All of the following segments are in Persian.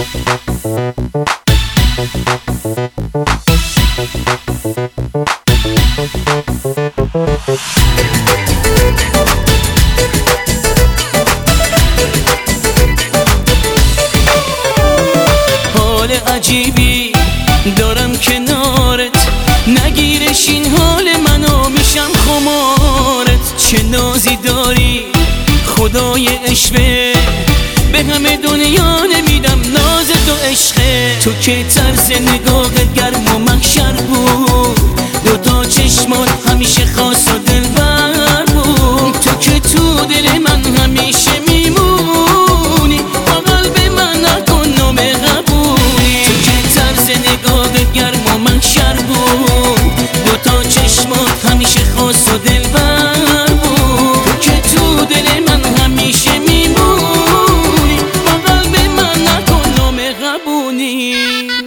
حال عجیبی دارم کنارت، نگیرش این حال منو میشم خمارت. چه نازی داری خدای عشقه، به همه دنیا نمیدم ناز تو عشقه. تو که طرز نگاهت گرم و محشر بود، دوتا چشمات همیشه خاص و دلبر بود. تو که تو دل من همیشه میمونی، با قلب من نکن نام قبولی. تو که طرز نگاهت گرم و محشر بود، دوتا چشمات همیشه خاص و دلبر بود. تو که تو دل من همیشه میمونی، با قلب من نکن نام قبولی.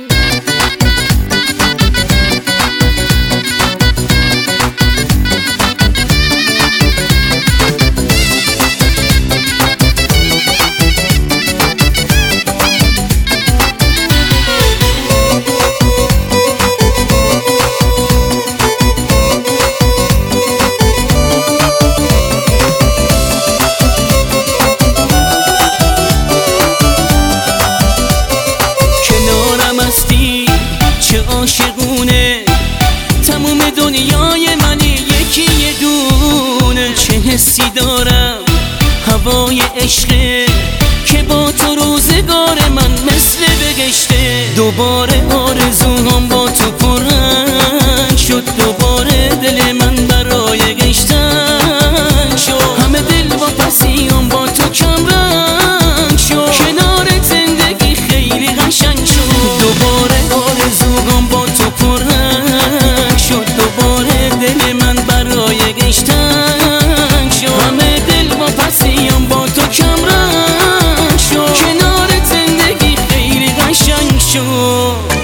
چه عاشقونه تموم دنیای منی یکی یه دونه. چه حسی دارم هوای عشقه، که با تو روزگار من مثل بگشته. دوباره آرزوهام با تو پررنگ شد، دوباره دل من برای گشتن شد. همه دل و پسیام با تو کمرنگ شد، کنار زندگی خیلی قشنگ شد. دوباره آرزوهام با تو پررنگ شد، دوباره دل من برای گشتن شد. همه دل و پسیام با تو کمرنگ شد، کنار زندگی خیلی قشنگ شد.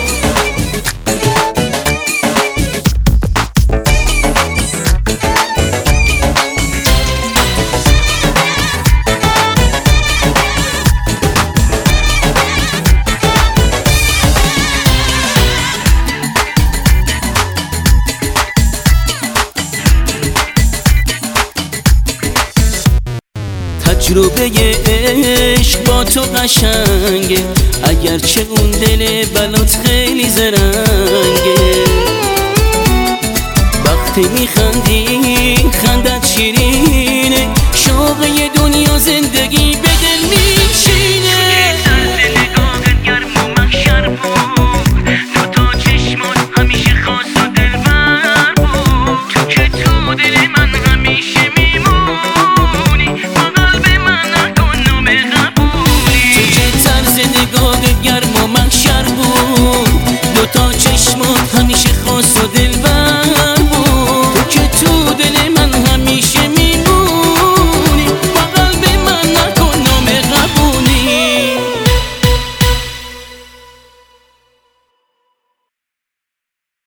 تجربه عشق با تو قشنگه، اگرچه اون دل بلات خیلی زرنگه. وقتی میخندی خندت شیرینه، شوق یه دنیا زندگی به دل میشینه.